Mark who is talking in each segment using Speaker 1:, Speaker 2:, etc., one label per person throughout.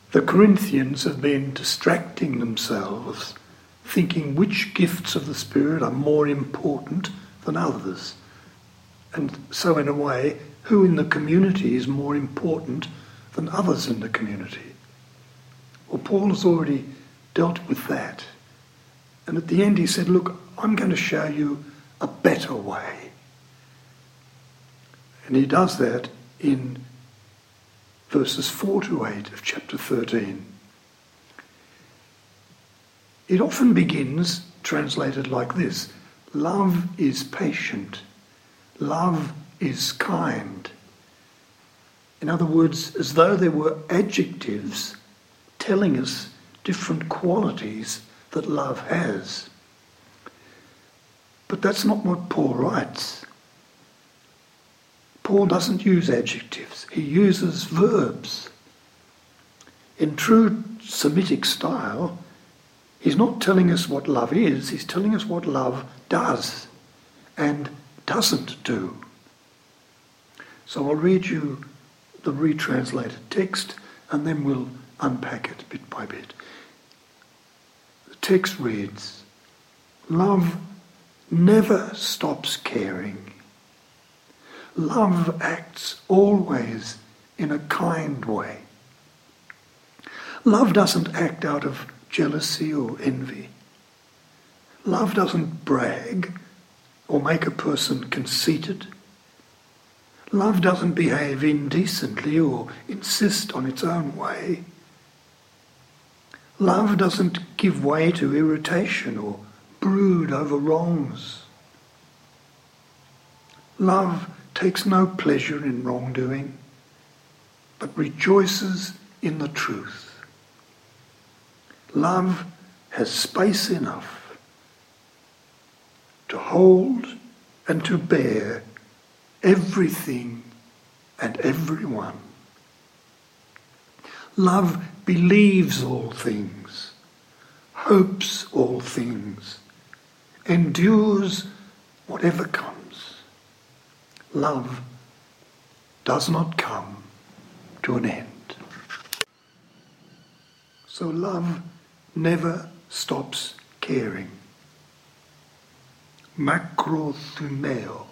Speaker 1: The Corinthians have been distracting themselves, thinking which gifts of the Spirit are more important than others. And so in a way, who in the community is more important than others in the community? Well, Paul has already dealt with that. And at the end he said, look, I'm going to show you a better way. And he does that in verses 4 to 8 of chapter 13. It often begins translated like this: love is patient, love is kind. In other words, as though there were adjectives telling us different qualities that love has. But that's not what Paul writes. Paul doesn't use adjectives, he uses verbs. In true Semitic style, he's not telling us what love is, he's telling us what love does and doesn't do. So I'll read you the retranslated text and then we'll unpack it bit by bit. The text reads, "Love never stops caring. Love acts always in a kind way. Love doesn't act out of jealousy or envy. Love doesn't brag or make a person conceited. Love doesn't behave indecently or insist on its own way. Love doesn't give way to irritation or brood over wrongs. Love takes no pleasure in wrongdoing, but rejoices in the truth. Love has space enough to hold and to bear everything and everyone. Love believes all things, hopes all things, endures whatever comes. Love does not come to an end." So love never stops caring. Makrothumeo.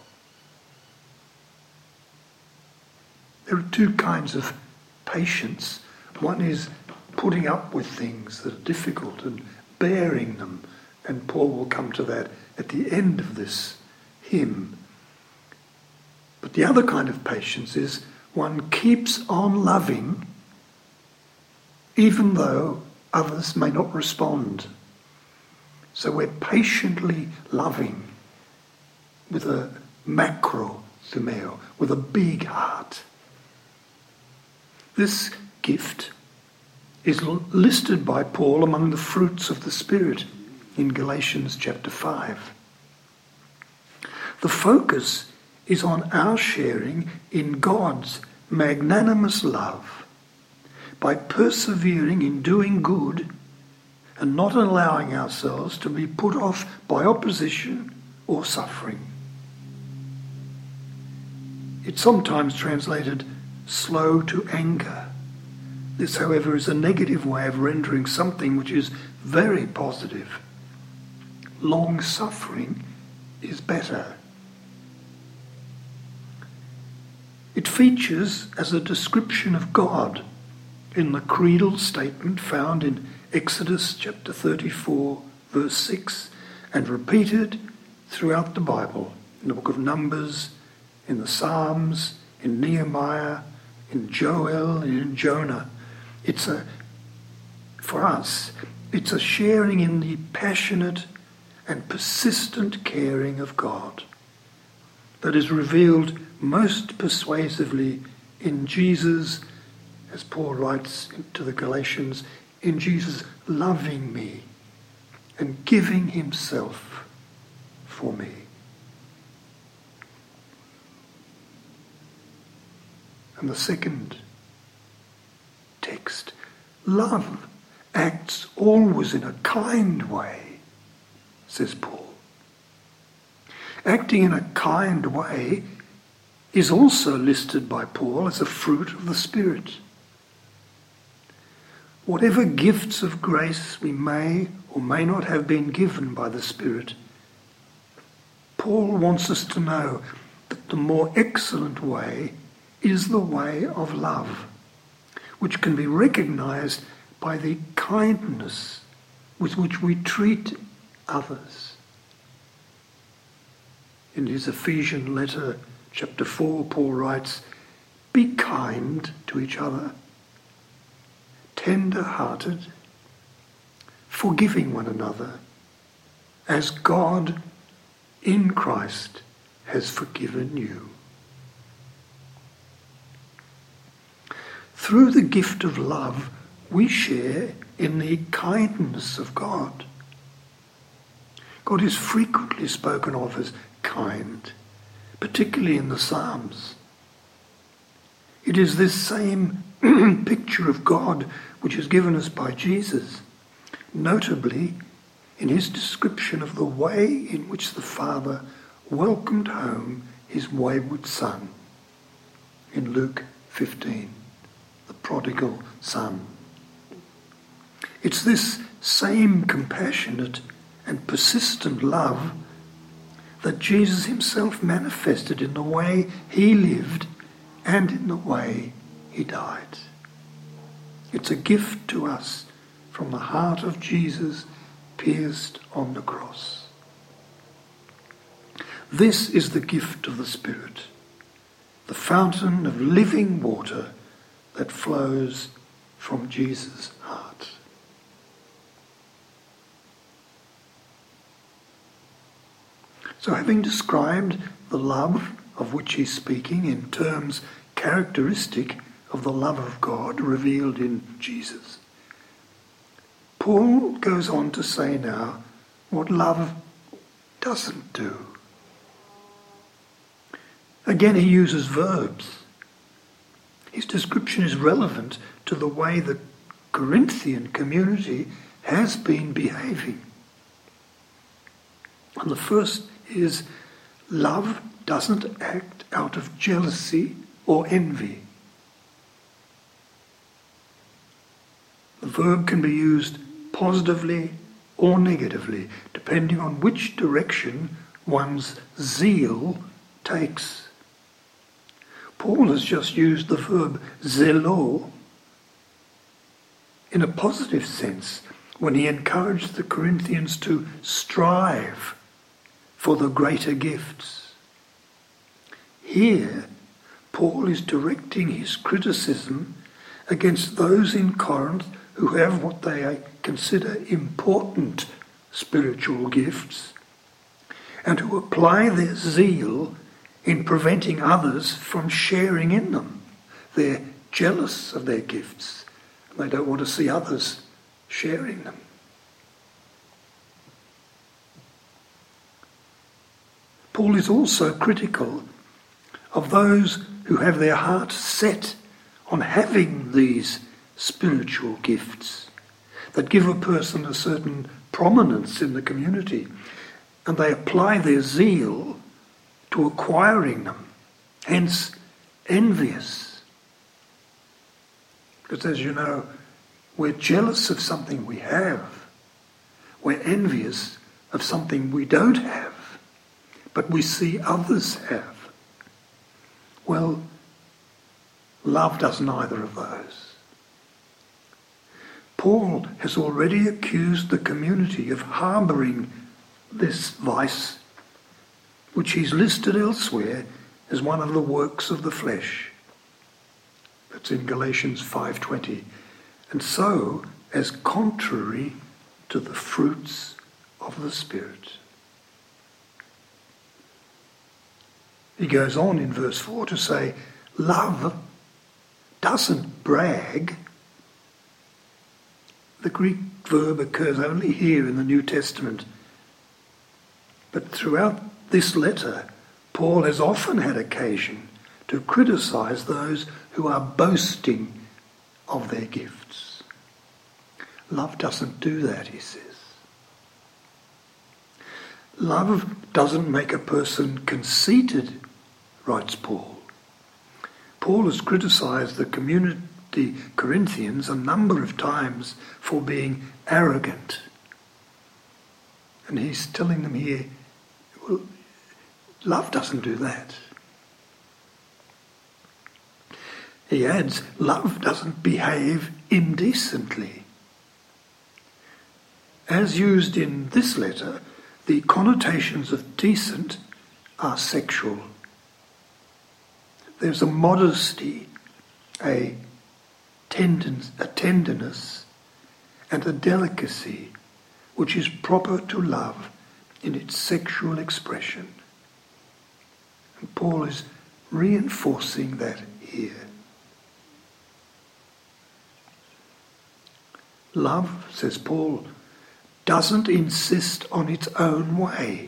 Speaker 1: There are two kinds of patience. One is putting up with things that are difficult and bearing them, and Paul will come to that at the end of this hymn. But the other kind of patience is one keeps on loving even though others may not respond. So we're patiently loving with a makrothumeo, with a big heart. This gift is listed by Paul among the fruits of the Spirit in Galatians chapter 5. The focus is on our sharing in God's magnanimous love by persevering in doing good and not allowing ourselves to be put off by opposition or suffering. It's sometimes translated slow to anger. This, however, is a negative way of rendering something which is very positive. Long-suffering is better. It features as a description of God in the creedal statement found in Exodus chapter 34, verse 6, and repeated throughout the Bible, in the book of Numbers, in the Psalms, in Nehemiah, in Joel, and in Jonah. For us, it's a sharing in the passionate and persistent caring of God that is revealed most persuasively in Jesus, as Paul writes to the Galatians, in Jesus loving me and giving himself for me. And the second text, love acts always in a kind way, says Paul. Acting in a kind way is also listed by Paul as a fruit of the Spirit. whatever gifts of grace we may or may not have been given by the Spirit, Paul wants us to know that the more excellent way is the way of love, which can be recognized by the kindness with which we treat others. In his Ephesian letter, chapter 4, Paul writes, "Be kind to each other, tender-hearted, forgiving one another, as God in Christ has forgiven you." Through the gift of love, we share in the kindness of God. God is frequently spoken of as kind, particularly in the Psalms. It is this same picture of God which is given us by Jesus, notably in his description of the way in which the Father welcomed home his wayward son in Luke 15, the prodigal son. It's this same compassionate and persistent love that Jesus himself manifested in the way he lived and in the way he died. It's a gift to us from the heart of Jesus pierced on the cross. This is the gift of the Spirit, the fountain of living water that flows from Jesus' heart. So having described the love of which he's speaking in terms characteristic of the love of God revealed in Jesus, Paul goes on to say now what love doesn't do. Again, he uses verbs. His description is relevant to the way the Corinthian community has been behaving. And the first is, love doesn't act out of jealousy or envy. The verb can be used positively or negatively, depending on which direction one's zeal takes. Paul has just used the verb zelo in a positive sense when he encouraged the Corinthians to strive for the greater gifts. Here, Paul is directing his criticism against those in Corinth who have what they consider important spiritual gifts and who apply their zeal in preventing others from sharing in them. They're jealous of their gifts and they don't want to see others sharing them. Paul is also critical of those who have their hearts set on having these spiritual gifts that give a person a certain prominence in the community, and they apply their zeal to acquiring them, hence envious. Because as you know, we're jealous of something we have. We're envious of something we don't have, but we see others have. Well, love does neither of those. Paul has already accused the community of harbouring this vice, which he's listed elsewhere as one of the works of the flesh. That's in Galatians 5:20. And so, as contrary to the fruits of the Spirit. He goes on in verse 4 to say, love doesn't brag. The Greek verb occurs only here in the New Testament. But throughout this letter, Paul has often had occasion to criticize those who are boasting of their gifts. Love doesn't do that, he says. Love doesn't make a person conceited, writes Paul. Paul has criticized the community the Corinthians a number of times for being arrogant. And he's telling them here, well, love doesn't do that. He adds, love doesn't behave indecently. As used in this letter, the connotations of decent are sexual. There's a modesty, a tenderness, and a delicacy which is proper to love in its sexual expression. And Paul is reinforcing that here. Love, says Paul, doesn't insist on its own way.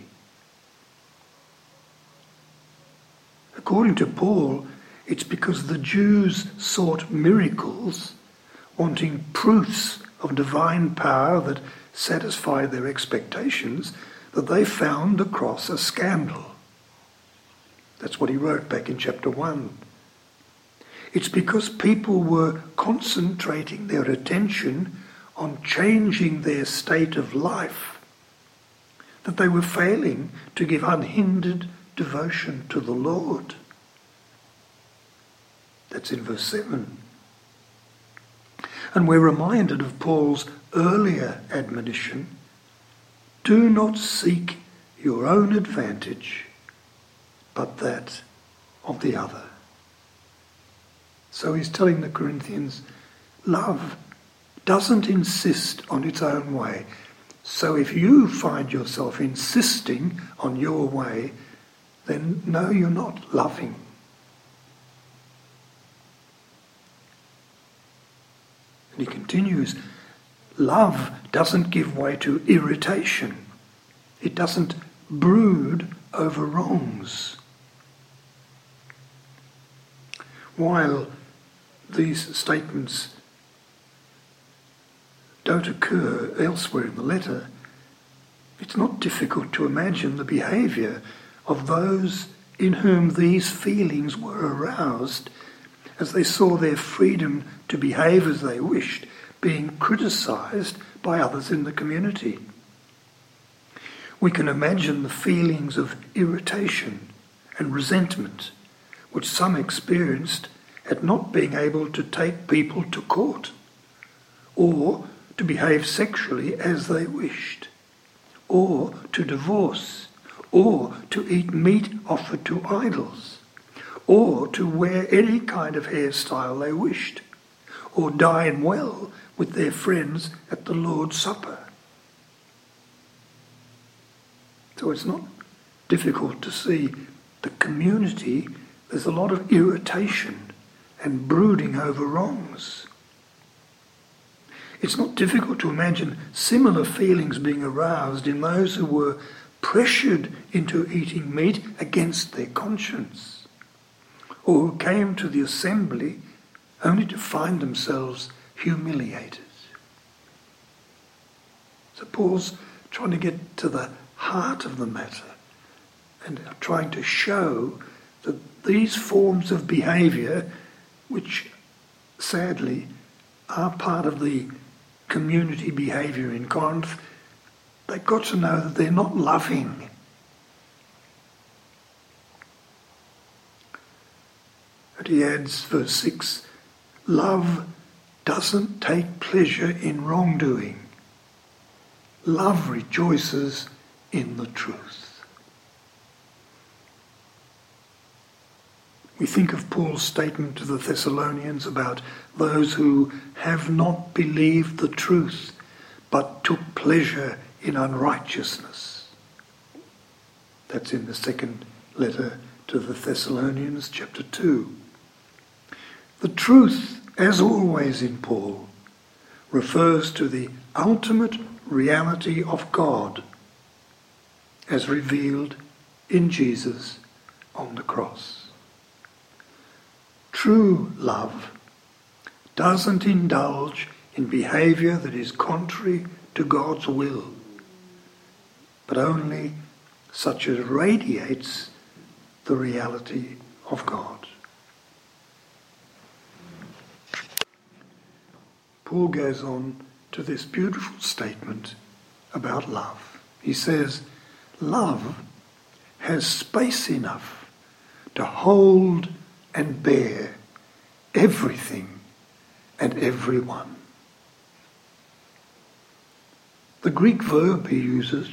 Speaker 1: According to Paul, it's because the Jews sought miracles, wanting proofs of divine power that satisfied their expectations, that they found the cross a scandal. That's what he wrote back in chapter 1. It's because people were concentrating their attention on changing their state of life that they were failing to give unhindered devotion to the Lord. That's in verse 7. And we're reminded of Paul's earlier admonition, do not seek your own advantage, but that of the other. So he's telling the Corinthians, love doesn't insist on its own way. So if you find yourself insisting on your way, then no, you're not loving. And he continues, love doesn't give way to irritation. It doesn't brood over wrongs. While these statements don't occur elsewhere in the letter, it's not difficult to imagine the behaviour of those in whom these feelings were aroused as they saw their freedom to behave as they wished being criticised by others in the community. We can imagine the feelings of irritation and resentment which some experienced at not being able to take people to court, or to behave sexually as they wished, or to divorce, or to eat meat offered to idols, or to wear any kind of hairstyle they wished, or dine well with their friends at the Lord's Supper. So it's not difficult to see the community, there's a lot of irritation and brooding over wrongs. It's not difficult to imagine similar feelings being aroused in those who were pressured into eating meat against their conscience, or who came to the assembly only to find themselves humiliated. So Paul's trying to get to the heart of the matter and trying to show that these forms of behaviour, which sadly are part of the community behaviour in Corinth, they've got to know that they're not loving. And he adds, verse 6, love doesn't take pleasure in wrongdoing. Love rejoices in the truth. We think of Paul's statement to the Thessalonians about those who have not believed the truth, but took pleasure in unrighteousness. That's in the second letter to the Thessalonians, chapter 2. The truth, as always in Paul, refers to the ultimate reality of God as revealed in Jesus on the cross. True love doesn't indulge in behaviour that is contrary to God's will, but only such as radiates the reality of God. Paul goes on to this beautiful statement about love. He says, love has space enough to hold and bear everything and everyone. The Greek verb he uses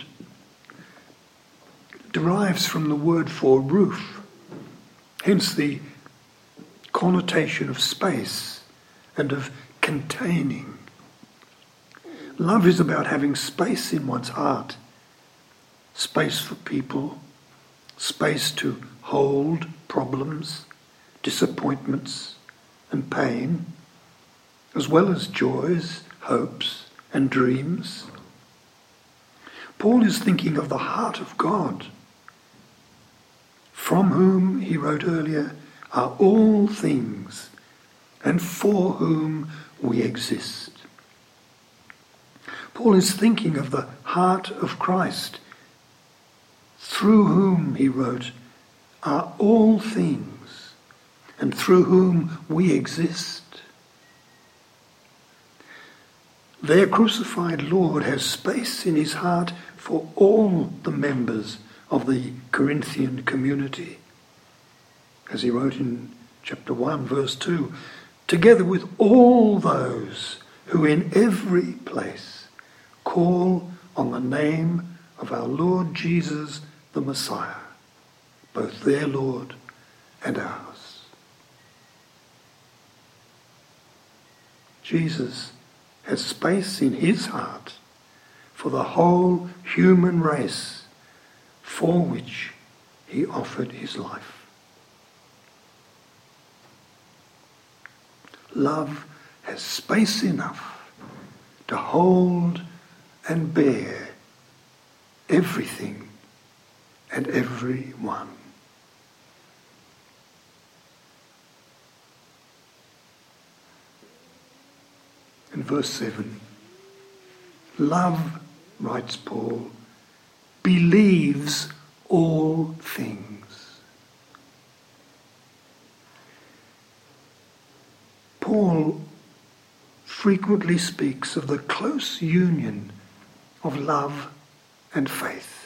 Speaker 1: derives from the word for roof, hence the connotation of space and of containing. Love is about having space in one's heart, space for people, space to hold problems, disappointments and pain, as well as joys, hopes and dreams. Paul is thinking of the heart of God, from whom, he wrote earlier, are all things, and for whom we exist. Paul is thinking of the heart of Christ, through whom, he wrote, are all things, and through whom we exist. Their crucified Lord has space in his heart for all the members of the Corinthian community. As he wrote in chapter 1, verse 2, together with all those who in every place call on the name of our Lord Jesus the Messiah, both their Lord and ours. Jesus has space in his heart for the whole human race for which he offered his life. Love has space enough to hold and bear everything and everyone. In verse 7, love, writes Paul, believes all things. Paul frequently speaks of the close union of love and faith.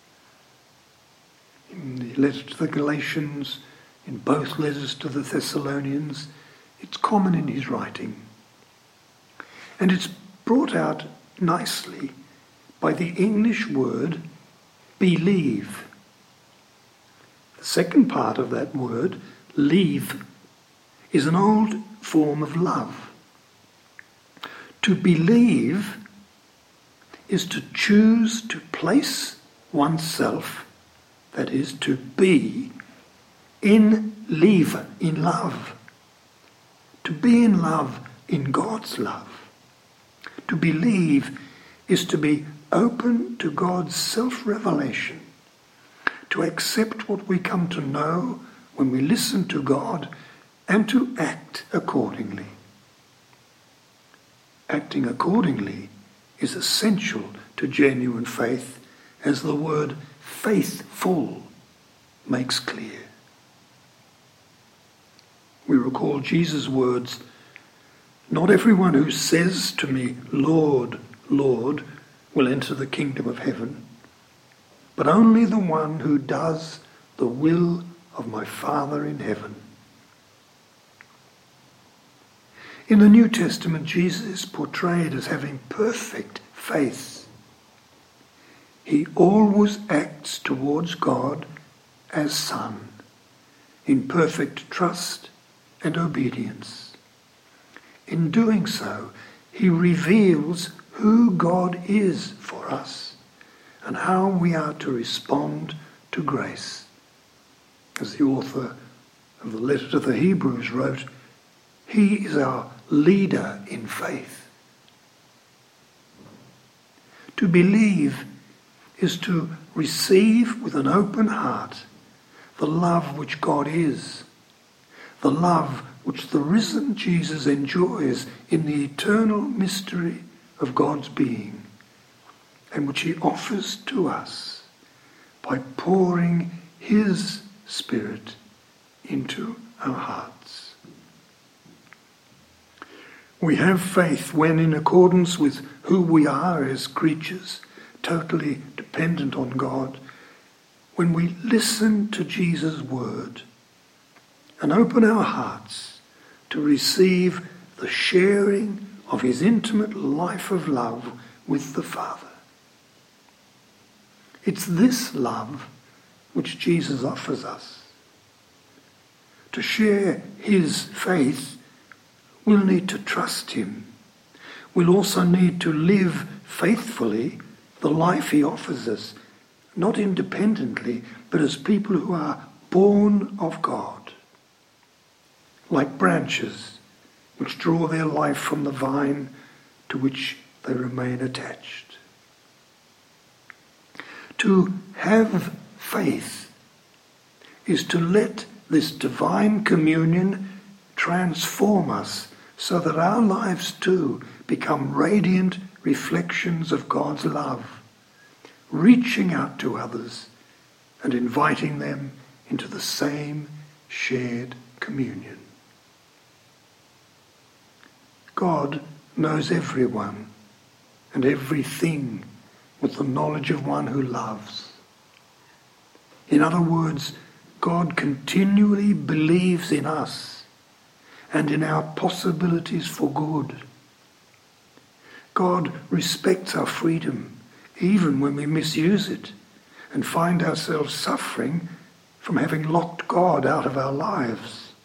Speaker 1: In the letter to the Galatians, in both letters to the Thessalonians, it's common in his writing. And it's brought out nicely by the English word believe. The second part of that word, leave, is an old form of love. To believe is to choose to place oneself, that is, to be, in love. To be in love, in God's love. To believe is to be open to God's self-revelation, to accept what we come to know when we listen to God, and to act accordingly. Acting accordingly is essential to genuine faith, as the word faithful makes clear. We recall Jesus' words, "Not everyone who says to me, 'Lord, Lord,' will enter the kingdom of heaven, but only the one who does the will of my Father in heaven." In the New Testament, Jesus is portrayed as having perfect faith. He always acts towards God as Son, in perfect trust and obedience. In doing so, he reveals who God is for us and how we are to respond to grace. As the author of the letter to the Hebrews wrote, he is our leader in faith. To believe is to receive with an open heart the love which God is, the love which the risen Jesus enjoys in the eternal mystery of God's being, and which he offers to us by pouring his Spirit into our hearts. We have faith when, in accordance with who we are as creatures, totally dependent on God, when we listen to Jesus' word and open our hearts to receive the sharing of his intimate life of love with the Father. It's this love which Jesus offers us. To share his faith, we'll need to trust him. We'll also need to live faithfully the life he offers us, not independently, but as people who are born of God, like branches which draw their life from the vine to which they remain attached. To have faith is to let this divine communion transform us so that our lives too become radiant reflections of God's love, reaching out to others and inviting them into the same shared communion. God knows everyone and everything with the knowledge of one who loves. In other words, God continually believes in us and in our possibilities for good. God respects our freedom, even when we misuse it and find ourselves suffering from having locked God out of our lives.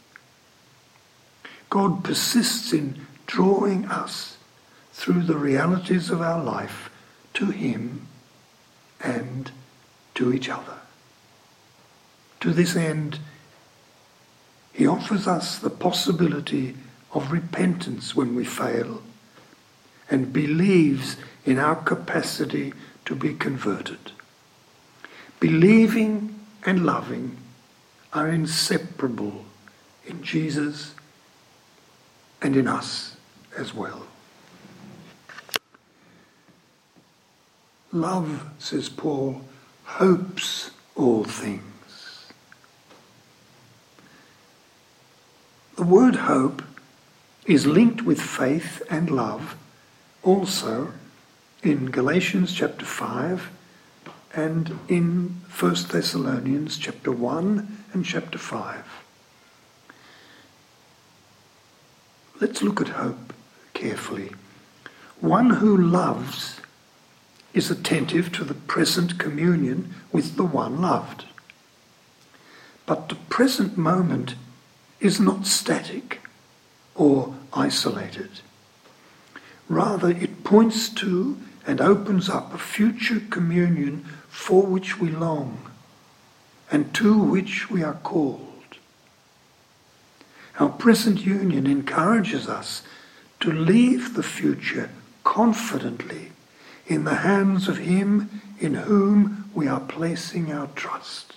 Speaker 1: God persists in drawing us through the realities of our life to him and to each other. To this end, he offers us the possibility of repentance when we fail and believes in our capacity to be converted. Believing and loving are inseparable in Jesus and in us as well. Love, says Paul, hopes all things. The word hope is linked with faith and love also in Galatians chapter 5 and in 1 Thessalonians chapter 1 and chapter 5. Let's look at hope carefully. One who loves is attentive to the present communion with the one loved. But the present moment is not static or isolated. Rather, it points to and opens up a future communion for which we long and to which we are called. Our present union encourages us to leave the future confidently in the hands of him in whom we are placing our trust.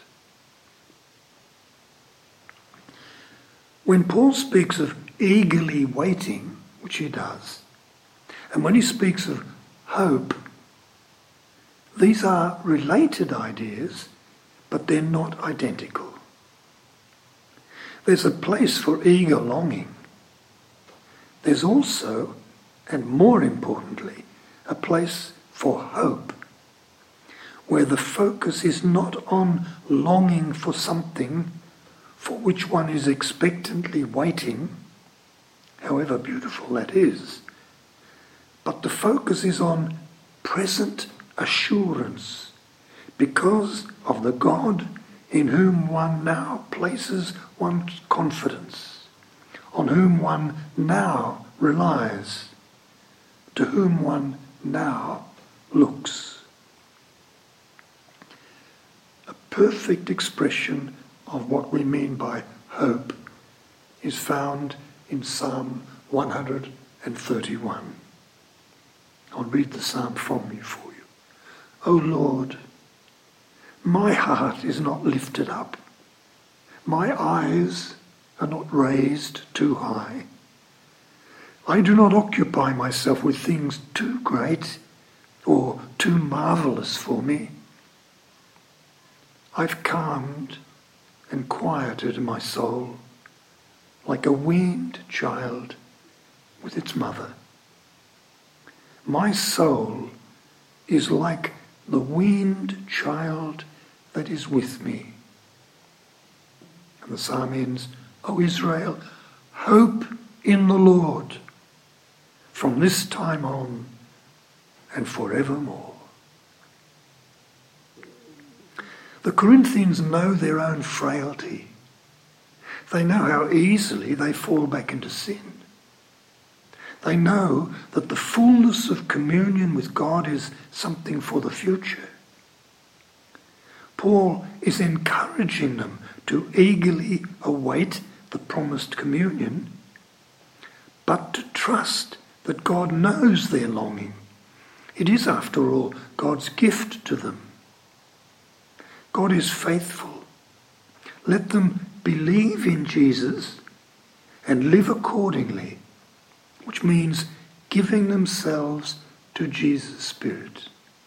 Speaker 1: When Paul speaks of eagerly waiting, which he does, and when he speaks of hope, these are related ideas, but they're not identical. There's a place for eager longing. There's also, and more importantly, a place for hope, where the focus is not on longing for something for which one is expectantly waiting, however beautiful that is, but the focus is on present assurance because of the God in whom one now places one's confidence, on whom one now relies, to whom one now looks. A perfect expression of what we mean by hope is found in Psalm 131. I'll read the psalm from you for you. O Lord, my heart is not lifted up. My eyes are not raised too high. I do not occupy myself with things too great or too marvelous for me. I've calmed and quieted my soul like a weaned child with its mother. My soul is like the weaned child that is with me. And the psalm ends, O Israel, hope in the Lord from this time on and forevermore. The Corinthians know their own frailty. They know how easily they fall back into sin. They know that the fullness of communion with God is something for the future. Paul is encouraging them to eagerly await the promised communion, but to trust that God knows their longing. It is, after all, God's gift to them. God is faithful. Let them believe in Jesus and live accordingly, which means giving themselves to Jesus' Spirit.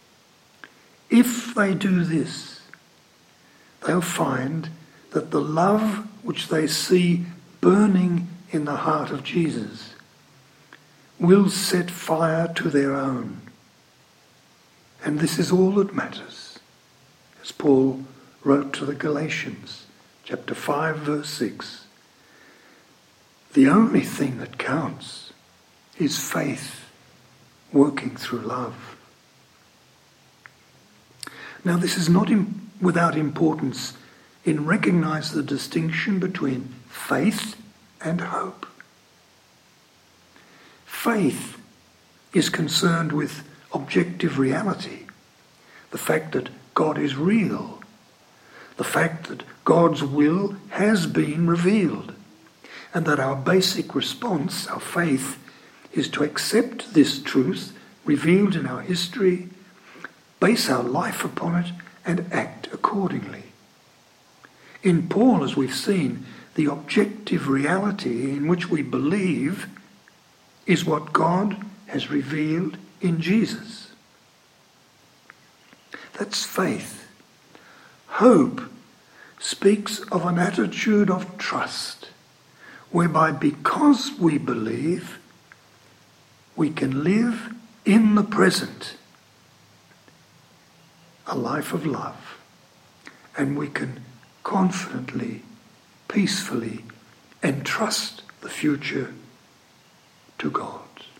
Speaker 1: If they do this, they'll find that the love which they see burning in the heart of Jesus will set fire to their own. And this is all that matters. As Paul wrote to the Galatians, chapter 5, verse 6, the only thing that counts is faith working through love. Now, this is not without importance in recognizing the distinction between faith and hope. Faith is concerned with objective reality, the fact that God is real, the fact that God's will has been revealed, and that our basic response, our faith, is to accept this truth revealed in our history, base our life upon it, and act accordingly. In Paul, as we've seen, the objective reality in which we believe is what God has revealed in Jesus. That's faith. Hope speaks of an attitude of trust, whereby because we believe, we can live in the present a life of love, and we can confidently, peacefully entrust the future to God.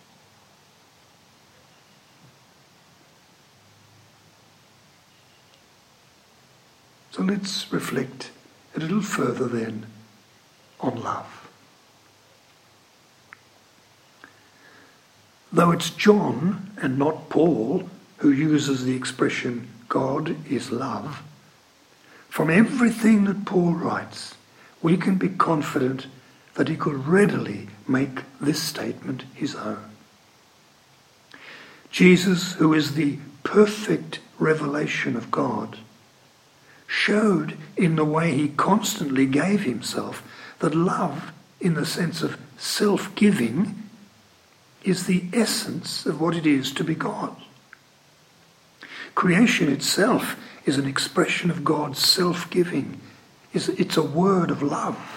Speaker 1: So let's reflect a little further then on love. Though it's John and not Paul who uses the expression God is love, from everything that Paul writes, we can be confident that he could readily make this statement his own. Jesus, who is the perfect revelation of God, showed in the way he constantly gave himself that love, in the sense of self-giving, is the essence of what it is to be God. Creation itself is an expression of God's self-giving. It's a word of love.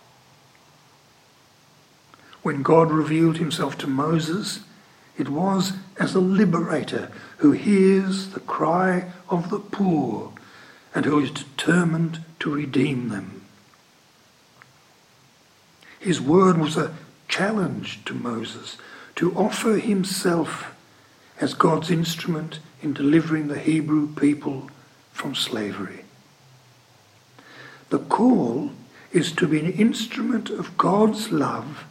Speaker 1: When God revealed himself to Moses, it was as a liberator who hears the cry of the poor and who is determined to redeem them. His word was a challenge to Moses to offer himself as God's instrument in delivering the Hebrew people from slavery. The call is to be an instrument of God's love.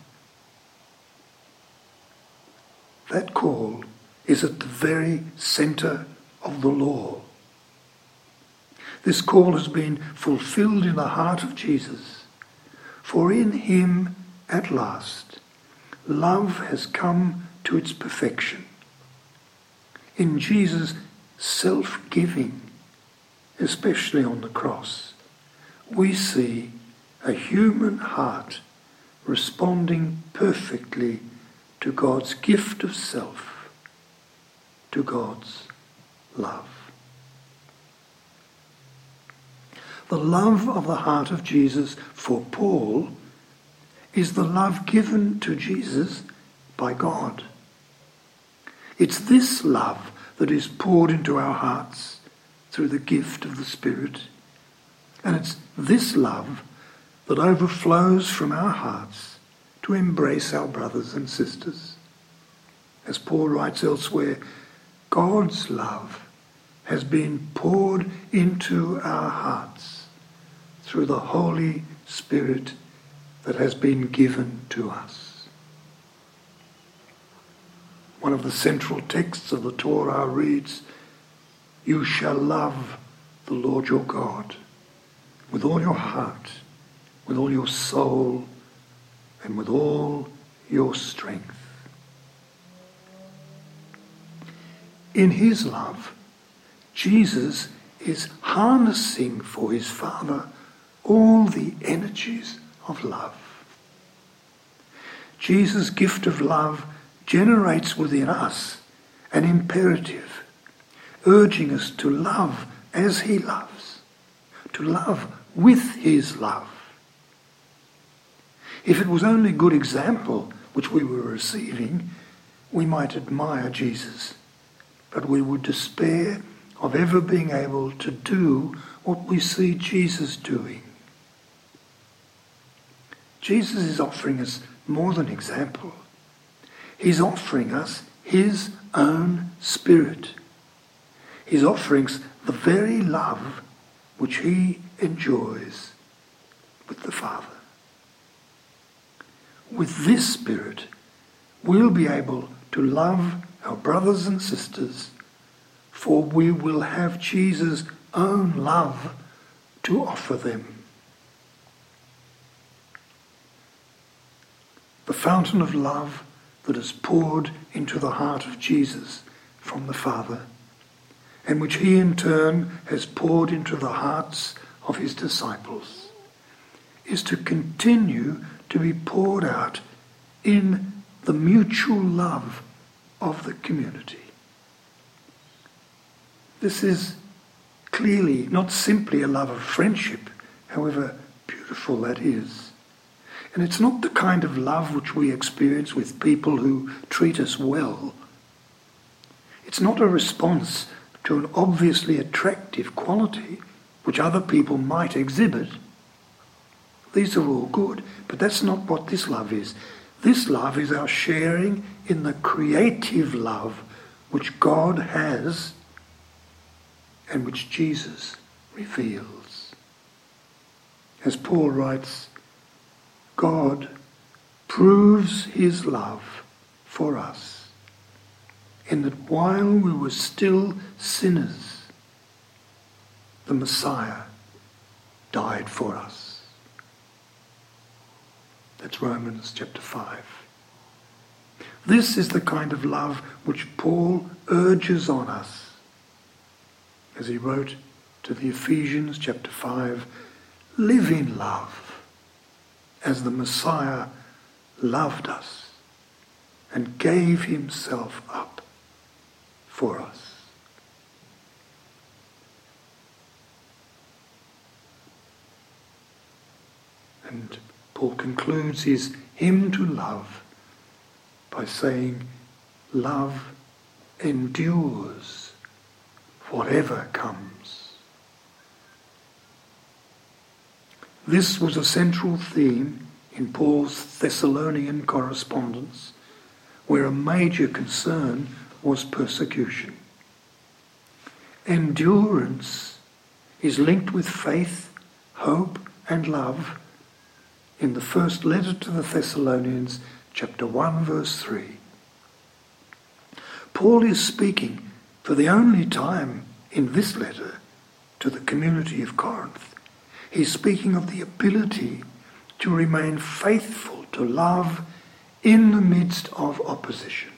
Speaker 1: That call is at the very centre of the law. This call has been fulfilled in the heart of Jesus, for in him at last love has come to its perfection. In Jesus' self-giving, especially on the cross, we see a human heart responding perfectly to God's gift of self, to God's love. The love of the heart of Jesus for Paul is the love given to Jesus by God. It's this love that is poured into our hearts through the gift of the Spirit. And it's this love that overflows from our hearts to embrace our brothers and sisters. As Paul writes elsewhere, God's love has been poured into our hearts through the Holy Spirit that has been given to us. One of the central texts of the Torah reads, "You shall love the Lord your God with all your heart, with all your soul, and with all your strength." In his love, Jesus is harnessing for his Father all the energies of love. Jesus' gift of love generates within us an imperative, urging us to love as he loves, to love with his love. If it was only good example which we were receiving, we might admire Jesus, but we would despair of ever being able to do what we see Jesus doing. Jesus is offering us more than example. He's offering us his own Spirit. He's offering us the very love which he enjoys with the Father. With this Spirit, we'll be able to love our brothers and sisters, for we will have Jesus' own love to offer them. The fountain of love that is poured into the heart of Jesus from the Father, and which he in turn has poured into the hearts of his disciples, is to continue to be poured out in the mutual love of the community. This is clearly not simply a love of friendship, however beautiful that is. And it's not the kind of love which we experience with people who treat us well. It's not a response to an obviously attractive quality which other people might exhibit. These are all good, but that's not what this love is. This love is our sharing in the creative love which God has and which Jesus reveals. As Paul writes, God proves his love for us in that while we were still sinners, the Messiah died for us. That's Romans chapter 5. This is the kind of love which Paul urges on us as he wrote to the Ephesians chapter 5, live in love as the Messiah loved us and gave himself up for us. And Paul concludes his hymn to love by saying, love endures whatever comes. This was a central theme in Paul's Thessalonian correspondence, where a major concern was persecution. Endurance is linked with faith, hope, and love in the first letter to the Thessalonians, chapter 1, verse 3. Paul is speaking for the only time in this letter to the community of Corinth. He's speaking of the ability to remain faithful to love in the midst of opposition.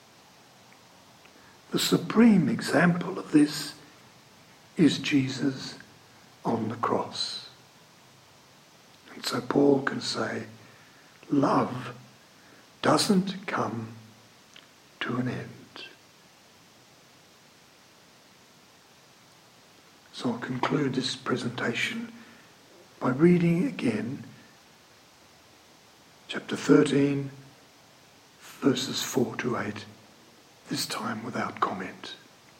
Speaker 1: The supreme example of this is Jesus on the cross. And so Paul can say, love doesn't come to an end. So I'll conclude this presentation by reading again chapter 13, verses 4 to 8, this time without comment.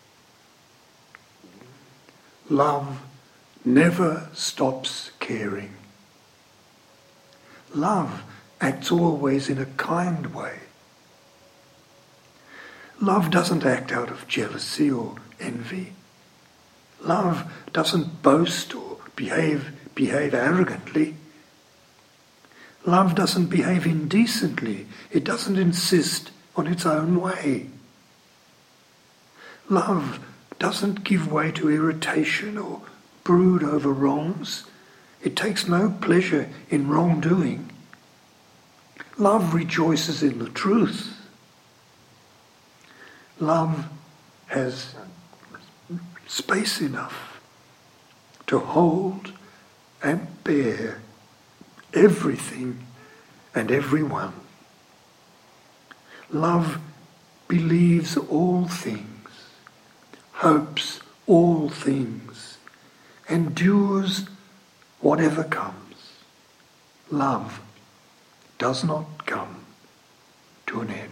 Speaker 1: Love never stops caring. Love acts always in a kind way. Love doesn't act out of jealousy or envy. Love doesn't boast or behave arrogantly. Love doesn't behave indecently. It doesn't insist on its own way. Love doesn't give way to irritation or brood over wrongs. It takes no pleasure in wrongdoing. Love rejoices in the truth. Love has space enough to hold and bear everything and everyone. Love believes all things, hopes all things, endures whatever comes. Love does not come to an end.